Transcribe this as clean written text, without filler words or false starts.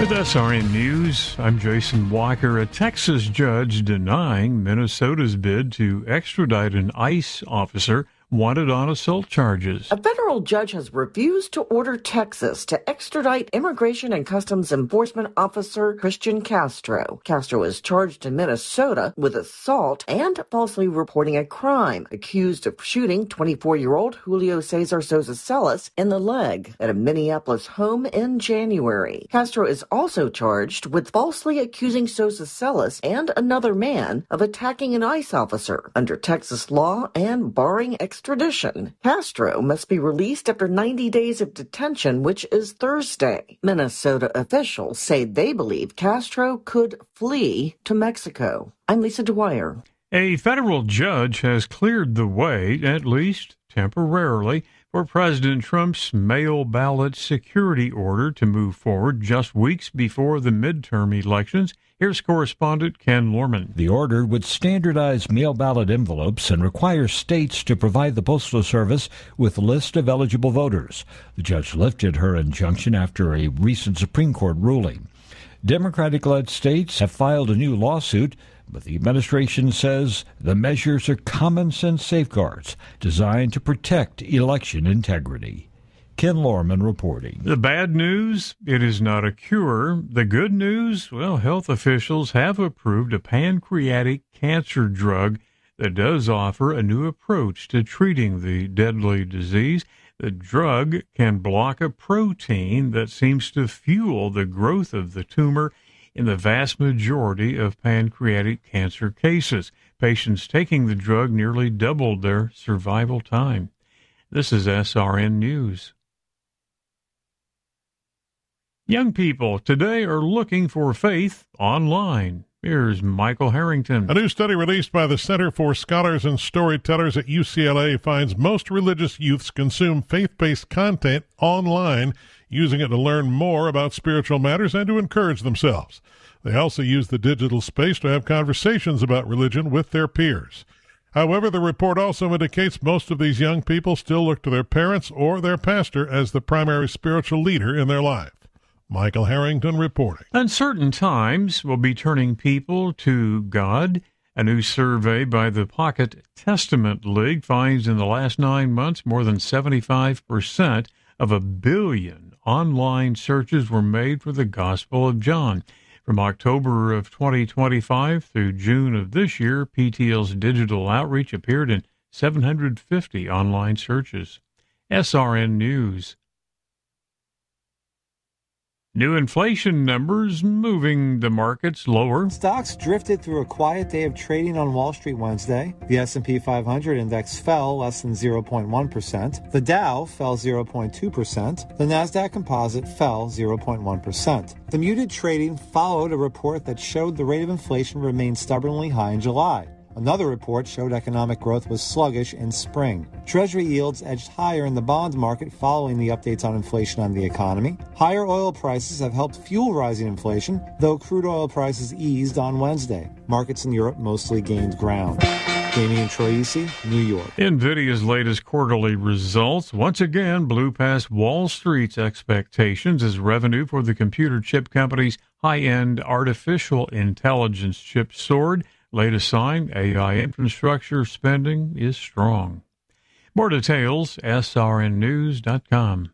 With SRN News, I'm Jason Walker. A Texas judge denying Minnesota's bid to extradite an ICE officer wanted on assault charges. A federal judge has refused to order Texas to extradite Immigration and Customs Enforcement Officer Christian Castro. Castro is charged in Minnesota with assault and falsely reporting a crime, accused of shooting 24-year-old Julio Cesar Sosa Celis in the leg at a Minneapolis home in January. Castro is also charged with falsely accusing Sosa Celis and another man of attacking an ICE officer under Texas law and barring extradition. Castro must be released after 90 days of detention, which is Thursday. Minnesota officials say they believe Castro could flee to Mexico. I'm Lisa Dwyer. A federal judge has cleared the way, at least temporarily, for President Trump's mail ballot security order to move forward just weeks before the midterm elections. Here's correspondent Ken Lorman. The order would standardize mail ballot envelopes and require states to provide the Postal Service with a list of eligible voters. The judge lifted her injunction after a recent Supreme Court ruling. Democratic-led states have filed a new lawsuit, but the administration says the measures are common-sense safeguards designed to protect election integrity. Ken Lorman reporting. The bad news, it is not a cure. The good news, well, health officials have approved a pancreatic cancer drug that does offer a new approach to treating the deadly disease. The drug can block a protein that seems to fuel the growth of the tumor in the vast majority of pancreatic cancer cases. Patients taking the drug nearly doubled their survival time. This is SRN News. Young people today are looking for faith online. Here's Michael Harrington. A new study released by the Center for Scholars and Storytellers at UCLA finds most religious youths consume faith-based content online, using it to learn more about spiritual matters and to encourage themselves. They also use the digital space to have conversations about religion with their peers. However, the report also indicates most of these young people still look to their parents or their pastor as the primary spiritual leader in their life. Michael Harrington reporting. Uncertain times will be turning people to God. A new survey by the Pocket Testament League finds in the last 9 months more than 75% of 1 billion online searches were made for the Gospel of John. From October of 2025 through June of this year, PTL's digital outreach appeared in 750 online searches. SRN News. New inflation numbers moving the markets lower. Stocks drifted through a quiet day of trading on Wall Street Wednesday. The S&P 500 index fell less than 0.1%. The Dow fell 0.2%. The Nasdaq Composite fell 0.1%. The muted trading followed a report that showed the rate of inflation remained stubbornly high in July. Another report showed economic growth was sluggish in spring. Treasury yields edged higher in the bond market following the updates on inflation on the economy. Higher oil prices have helped fuel rising inflation, though crude oil prices eased on Wednesday. Markets in Europe mostly gained ground. Damian Troisi, New York. NVIDIA's latest quarterly results once again blew past Wall Street's expectations as revenue for the computer chip company's high-end artificial intelligence chip soared. Latest sign, AI infrastructure spending is strong. More details, srnnews.com.